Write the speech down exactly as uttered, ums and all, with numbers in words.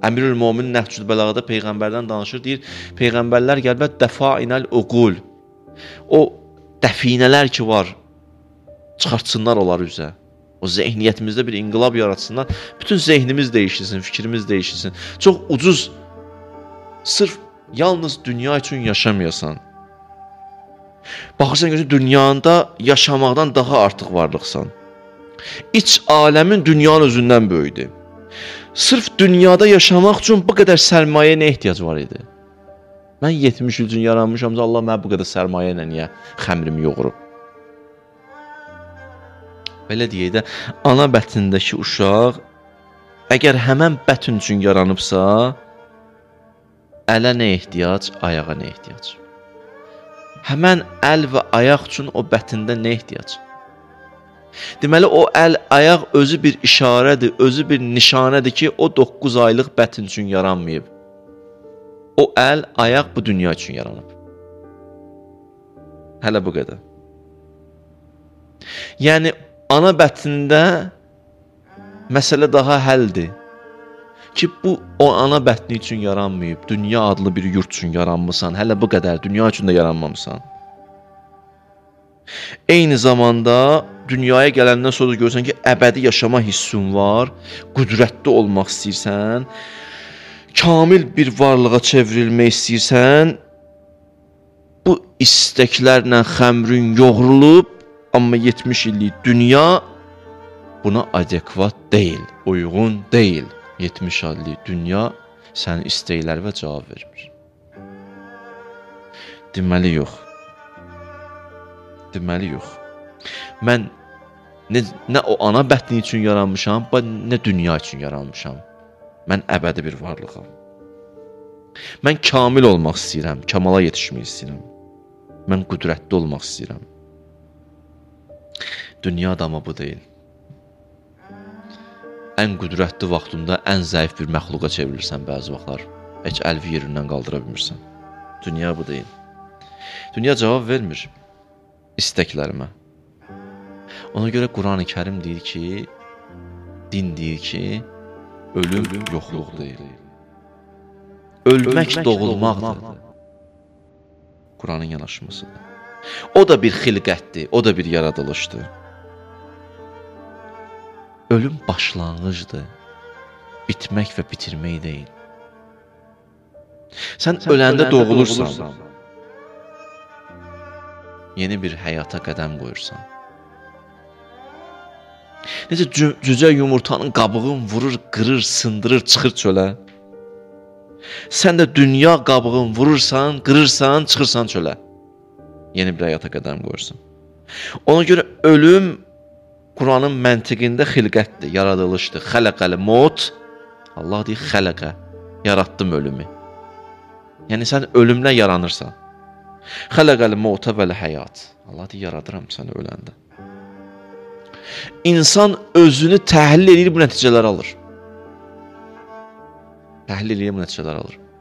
Əmirül Mömin Nəhcül Bəlağada Peyğəmbərdən danışır, deyir, Peyğəmbərlər gəlbət dəfainəl uqul. O dəfinələr ki var, çıxartsınlar onlar üzə. O zehniyyətimizdə bir inqilab yaratsınlar. Bütün zehnimiz değişilsin, fikrimiz değişilsin. Çox ucuz, sırf yalnız dünya üçün yaşamayasan. Baxırsan ki, dünyanda yaşamaqdan daha artıq varlıqsan. İç aləmin dünyanın özündən böyüdür. Sırf dünyada yaşamaq üçün bu qədər sərmayə nə ehtiyac var idi? Mən yetmiş il üçün yaranmışam, Allah mənə bu qədər sərmayə ilə niyə xəmrimi yoğurub? Belə deyək də, ana bətnindəki uşaq, əgər həmən bətn üçün yaranıbsa, ələ nə ehtiyac, ayağa nə ehtiyac? Həmən əl və ayaq üçün o bətndə nə ehtiyac? Deməli, o əl, ayaq özü bir işarədir, özü bir nişanədir ki, o doqquz aylıq bətn üçün yaranmayıb. O əl, ayaq bu dünya üçün yaranıb. Hələ bu qədər. Yəni, ana bətnində məsələ daha həldir. Ki, bu, o ana bətni üçün yaranmayıb, dünya adlı bir yurt üçün yaranmısan, hələ bu qədər, dünya üçün də yaranmamısan. Eyni zamanda, dünyaya gələndən sonra görürsən ki, əbədi yaşama hissun var, qüdrətli olmaq istəyirsən, kamil bir varlığa çevrilmək istəyirsən, bu istəklərlə xəmrin yoğrulub, amma yetmiş illik dünya buna adekvat deyil, uyğun deyil. yetmiş illik dünya sənin istəklərinə cavab vermir. Deməli yox. Deməli yox. Mən nə, nə o ana bətni üçün yaranmışam, nə dünya üçün yaranmışam. Mən əbədi bir varlığam. Mən kamil olmaq istəyirəm, kamala yetişmək istəyirəm. Mən qüdrətli olmaq istəyirəm. Dünya da amma bu deyil. Ən qüdrətli vaxtında ən zəif bir məxluqa çevrilirsən bəzi vaxtlar. Heç əlvi yerindən qaldıra bilmirsən. Dünya bu deyil. Dünya cavab vermir istəklərimə. Ona görə Quran-ı Kərim deyir ki, din deyir ki, ölüm, ölüm yoxluq deyil. Ölmək, Ölmək doğulmaqdır. Quranın yanaşmasıdır. O da bir xilqətdir, o da bir yaradılışdır. Ölüm başlanğıcdır, bitmək və bitirmək deyil. Sən, Sən öləndə doğulursan, doğulursan, yeni bir həyata qədəm qoyursan. Necə cü cücə yumurtanın qabığını vurur, qırır, sındırır, çıxır çölə. Sən də dünya qabığını vurursan, qırırsan, çıxırsan çölə. Yeni bir həyata qədəm qoyursan. Ona görə ölüm Quranın məntiqində xilqətdir, yaradılışdır. Xələqəli mot, Allah deyir, xələqə, yaratdım ölümü. Yəni sən ölümlə yaranırsan. Xələqəli motə vəl həyat. Allah deyir, yaradıram səni öləndə. İnsan özünü təhlil edir, bu nəticələri alır. Təhlil edir, bu nəticələri alır.